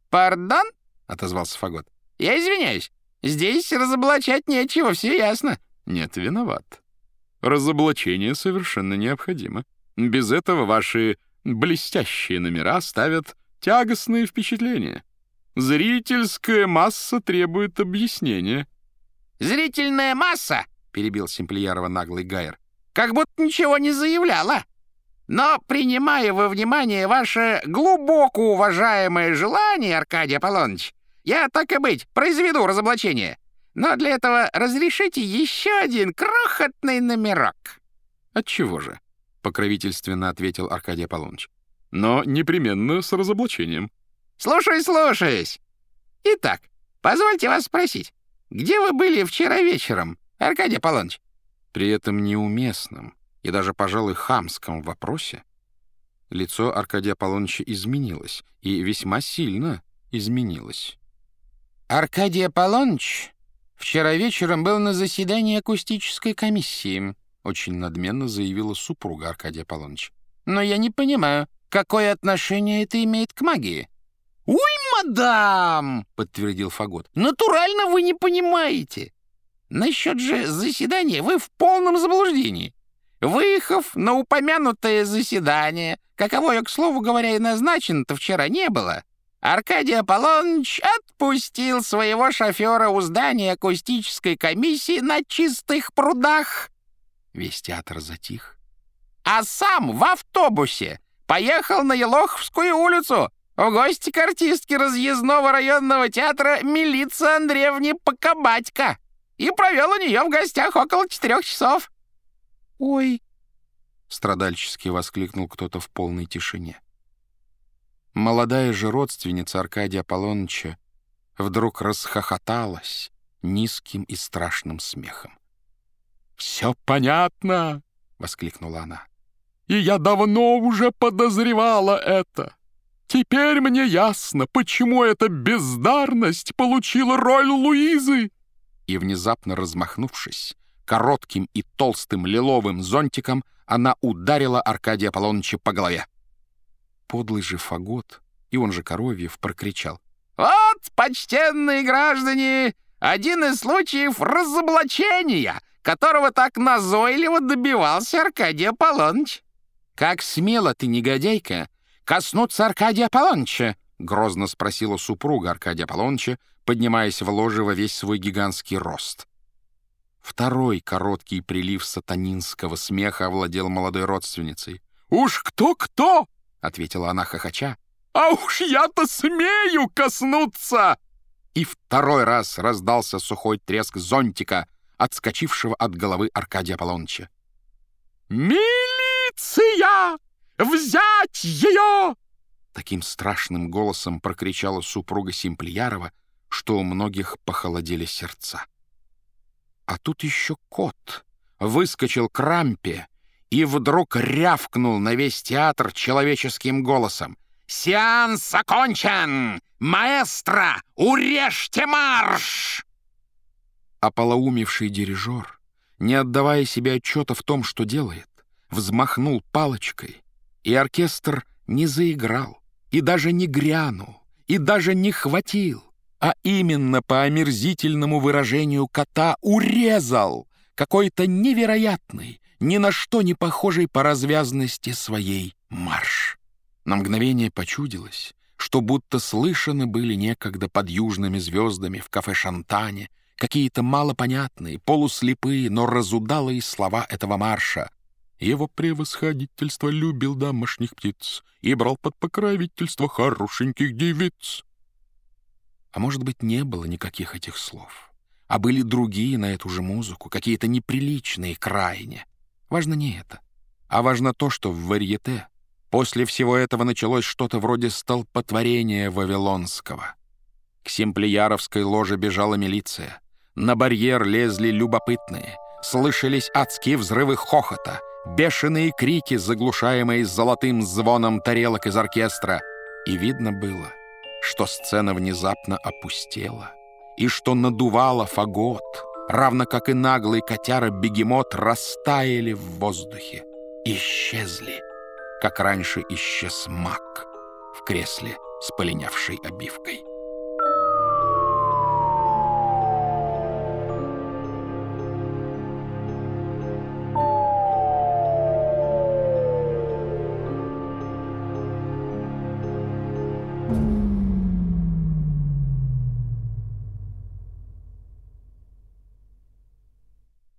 «Пардон?» — отозвался Фагот. «Я извиняюсь. Здесь разоблачать нечего, все ясно». «Нет, виноват. Разоблачение совершенно необходимо. Без этого ваши блестящие номера ставят тягостные впечатления. Зрительская масса требует объяснения». «Зрительная масса», — перебил Симплиярова наглый Гайер, «как будто ничего не заявляла. Но, принимая во внимание ваше глубоко уважаемое желание, Аркадий Аполлоныч, я, так и быть, произведу разоблачение. Но для этого разрешите еще один крохотный номерок». «Отчего же?» — покровительственно ответил Аркадий Аполлоныч. «Но непременно с разоблачением». «Слушаюсь. Итак, позвольте вас спросить, где вы были вчера вечером, Аркадий Аполлоныч?» При этом неуместном и даже, пожалуй, хамском вопросе лицо Аркадия Аполлоныча изменилось, и весьма сильно изменилось. «Аркадий Аполлоныч вчера вечером был на заседании акустической комиссии», очень надменно заявила супруга Аркадия Аполлоныча. «Но я не понимаю, какое отношение это имеет к магии». «Уй, мадам!» — подтвердил Фагот. «Натурально вы не понимаете. Насчет же заседания вы в полном заблуждении. Выехав на упомянутое заседание, каковое, к слову говоря, и назначено-то вчера не было, Аркадий Аполлоныч отпустил своего шофера у здания акустической комиссии на чистых прудах». Весь театр затих. «А сам в автобусе поехал на Елоховскую улицу в гости к артистке разъездного районного театра Милиции Андреевне Покобатько и провел у нее в гостях около 4 часов». «Ой!» — страдальчески воскликнул кто-то в полной тишине. Молодая же родственница Аркадия Аполлоныча вдруг расхохоталась низким и страшным смехом. «Все понятно!» — воскликнула она. «И я давно уже подозревала это. Теперь мне ясно, почему эта бездарность получила роль Луизы!» И, внезапно размахнувшись, коротким и толстым лиловым зонтиком она ударила Аркадия Аполлоныча по голове. Подлый же Фагот, и он же Коровьев, прокричал: «Вот, почтенные граждане, один из случаев разоблачения, которого так назойливо добивался Аркадий Аполлоныч». «Как смело ты, негодяйка, коснуться Аркадия Аполлоныча?» — грозно спросила супруга Аркадия Аполлоныча, поднимаясь в ложе во весь свой гигантский рост. Второй короткий прилив сатанинского смеха овладел молодой родственницей. «Уж кто-кто!» — ответила она хохоча. «А уж я-то смею коснуться!» И второй раз раздался сухой треск зонтика, отскочившего от головы Аркадия Аполлоныча. «Милиция! Взять ее!» Таким страшным голосом прокричала супруга Симплиярова, что у многих похолодели сердца. А тут еще кот выскочил к рампе и вдруг рявкнул на весь театр человеческим голосом: «Сеанс окончен! Маэстро, урежьте марш!» Ополоумевший дирижер, не отдавая себе отчета в том, что делает, взмахнул палочкой, и оркестр не заиграл, и даже не грянул, и даже не хватил, а именно по омерзительному выражению кота урезал какой-то невероятный, ни на что не похожий по развязности своей марш. На мгновение почудилось, что будто слышаны были некогда под южными звездами в кафе «Шантане» какие-то малопонятные, полуслепые, но разудалые слова этого марша. «Его превосходительство любил домашних птиц и брал под покровительство хорошеньких девиц». А может быть, не было никаких этих слов, а были другие на эту же музыку, какие-то неприличные крайне. Важно не это, а важно то, что в варьете после всего этого началось что-то вроде столпотворения вавилонского. К Симплияровской ложе бежала милиция, на барьер лезли любопытные, слышались адские взрывы хохота, бешеные крики, заглушаемые золотым звоном тарелок из оркестра, и видно было, что сцена внезапно опустела, и что надувало Фагот, равно как и наглый котяра-бегемот, растаяли в воздухе, исчезли, как раньше исчез маг в кресле с полинявшей обивкой.